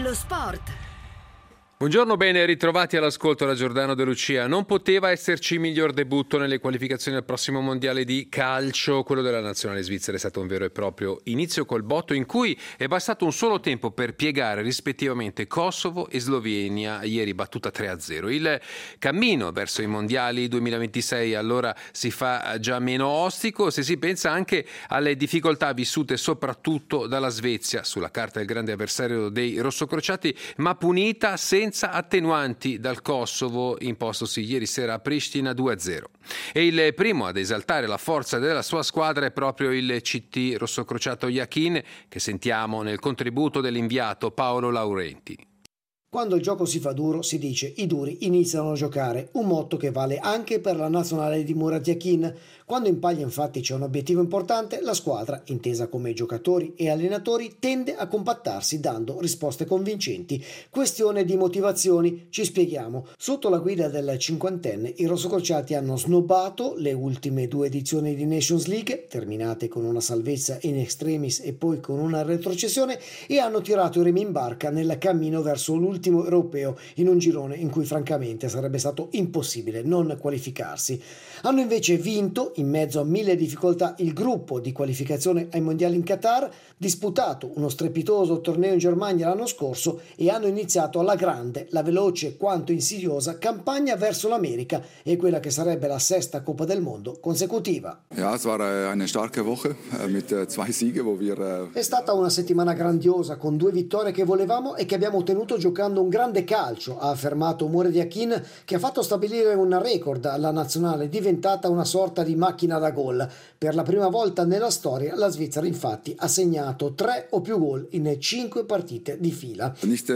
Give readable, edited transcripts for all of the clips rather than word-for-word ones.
lo sport. Buongiorno, bene ritrovati all'ascolto da Giordano De Lucia. Non poteva esserci miglior debutto nelle qualificazioni al prossimo mondiale di calcio. Quello della nazionale svizzera è stato un vero e proprio inizio col botto in cui è bastato un solo tempo per piegare rispettivamente Kosovo e Slovenia, ieri battuta 3-0. Il cammino verso i mondiali 2026 allora si fa già meno ostico se si pensa anche alle difficoltà vissute soprattutto dalla Svezia, sulla carta il grande avversario dei rossocrociati, ma punita senza attenuanti dal Kosovo, impostosi ieri sera a Pristina 2-0. E il primo ad esaltare la forza della sua squadra è proprio il CT rossocrociato Jakin, che sentiamo nel contributo dell'inviato Paolo Laurenti. Quando il gioco si fa duro, si dice i duri iniziano a giocare, un motto che vale anche per la nazionale di Murat Yakin. Quando in paglia infatti c'è un obiettivo importante, la squadra, intesa come giocatori e allenatori, tende a compattarsi dando risposte convincenti. Questione di motivazioni, ci spieghiamo. Sotto la guida del cinquantenne, i rossocrociati hanno snobbato le ultime 2 edizioni di Nations League, terminate con una salvezza in extremis e poi con una retrocessione, e hanno tirato i remi in barca nel cammino verso l'ultimo europeo, in un girone in cui francamente sarebbe stato impossibile non qualificarsi. Hanno invece vinto, in mezzo a 1000 difficoltà, il gruppo di qualificazione ai mondiali in Qatar, disputato uno strepitoso torneo in Germania l'anno scorso e hanno iniziato alla grande la veloce quanto insidiosa campagna verso l'America e quella che sarebbe la 6ª Coppa del Mondo consecutiva. Ja, es war eine starke Woche mit 2 Siegen, wo wir È stata una settimana grandiosa con 2 vittorie che volevamo e che abbiamo ottenuto giocando un grande calcio, ha affermato Murat Yakin, che ha fatto stabilire un record alla nazionale, diventata una sorta di macchina da gol. Per la prima volta nella storia la Svizzera infatti ha segnato 3 o più gol in 5 partite di fila.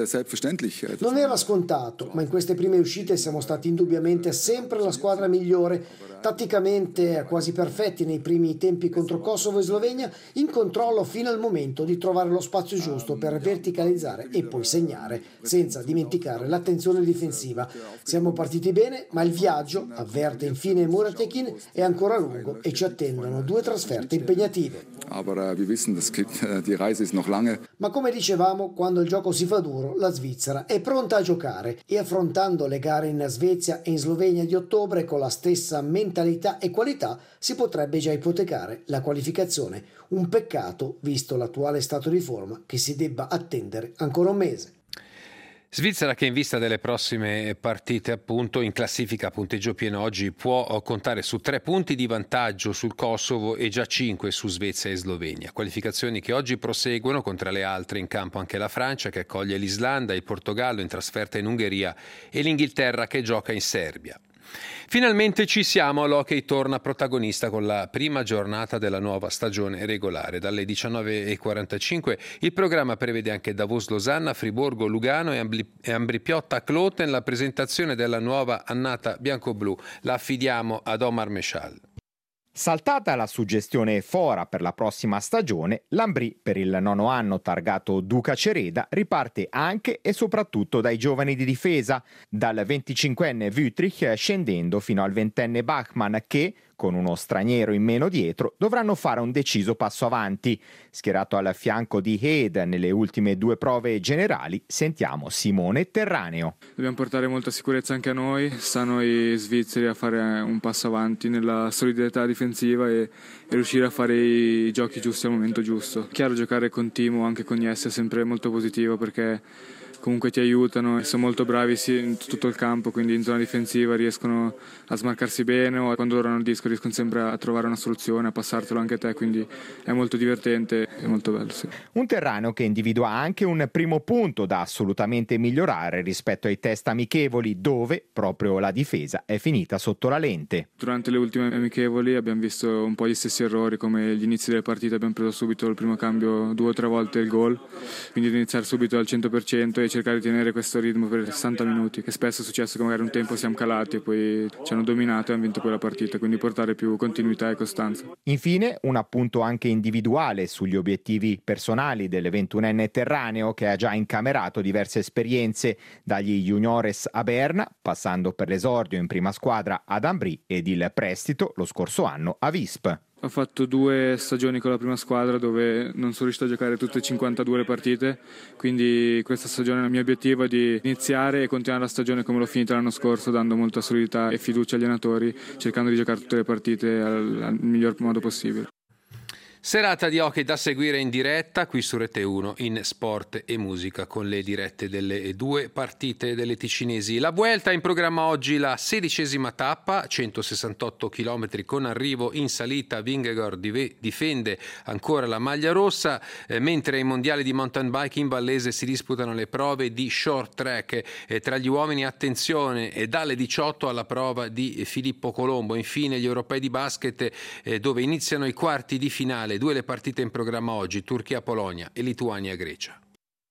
Non era scontato, ma in queste prime uscite siamo stati indubbiamente sempre la squadra migliore. Tatticamente quasi perfetti nei primi tempi contro Kosovo e Slovenia, in controllo fino al momento di trovare lo spazio giusto per verticalizzare e poi segnare, senza dimenticare l'attenzione difensiva. Siamo partiti bene, ma il viaggio, avverte infine Murat Yakin, è ancora lungo e ci attendono 2 trasferte impegnative. Ma come dicevamo, quando il gioco si fa duro, la Svizzera è pronta a giocare e affrontando le gare in Svezia e in Slovenia di ottobre con la stessa mentalità e qualità si potrebbe già ipotecare la qualificazione. Un peccato, visto l'attuale stato di forma, che si debba attendere ancora un mese. Svizzera che in vista delle prossime partite appunto in classifica a punteggio pieno oggi può contare su 3 punti di vantaggio sul Kosovo e già 5 su Svezia e Slovenia. Qualificazioni che oggi proseguono, con tra le altre in campo anche la Francia che accoglie l'Islanda, il Portogallo in trasferta in Ungheria e l'Inghilterra che gioca in Serbia. Finalmente ci siamo, l'hockey torna protagonista con la prima giornata della nuova stagione regolare. Dalle 19:45 il programma prevede anche Davos-Losanna, Friburgo, Lugano e Ambrì-Piotta-Kloten. La presentazione della nuova annata bianco-blu la affidiamo ad Omar Meshal. Saltata la suggestione fora per la prossima stagione, l'Ambrì, per il 9° anno targato Duca Cereda, riparte anche e soprattutto dai giovani di difesa, dal 25enne Wüttrich scendendo fino al 20enne Bachmann che, con uno straniero in meno dietro, dovranno fare un deciso passo avanti. Schierato al fianco di Heed nelle ultime 2 prove generali, sentiamo Simone Terraneo. Dobbiamo portare molta sicurezza anche a noi, sta a noi svizzeri a fare un passo avanti nella solidarietà difensiva e riuscire a fare i giochi giusti al momento giusto. Chiaro, giocare con Timo, anche con Jess, è sempre molto positivo perché comunque ti aiutano e sono molto bravi in tutto il campo, quindi in zona difensiva riescono a smarcarsi bene o quando loro hanno il disco riescono sempre a trovare una soluzione, a passartelo anche a te, quindi è molto divertente e molto bello. Sì. Un Terraneo che individua anche un primo punto da assolutamente migliorare rispetto ai test amichevoli dove proprio la difesa è finita sotto la lente. Durante le ultime amichevoli abbiamo visto un po' gli stessi errori, come agli inizi delle partite abbiamo preso subito il primo cambio 2 o 3 volte il gol, quindi di iniziare subito al 100% e cercare di tenere questo ritmo per 60 minuti, che spesso è successo che magari un tempo siamo calati e poi ci hanno dominato e hanno vinto quella partita, quindi portare più continuità e costanza. Infine un appunto anche individuale sugli obiettivi personali del 21enne Terraneo che ha già incamerato diverse esperienze, dagli juniores a Berna, passando per l'esordio in prima squadra ad Ambrì ed il prestito lo scorso anno a Visp. Ho fatto 2 stagioni con la prima squadra dove non sono riuscito a giocare tutte e 52 le partite, quindi questa stagione il mio obiettivo è di iniziare e continuare la stagione come l'ho finita l'anno scorso, dando molta solidità e fiducia agli allenatori, cercando di giocare tutte le partite al miglior modo possibile. Serata di hockey da seguire in diretta qui su Rete 1 in Sport e Musica con le dirette delle 2 partite delle ticinesi. La Vuelta in programma oggi la 16ª tappa, 168 km con arrivo in salita. Vingegaard difende ancora la maglia rossa, mentre ai mondiali di mountain bike in Vallese si disputano le prove di short track. Tra gli uomini attenzione dalle 18 alla prova di Filippo Colombo. Infine gli europei di basket dove iniziano i quarti di finale. 2 le partite in programma oggi, Turchia-Polonia e Lituania-Grecia.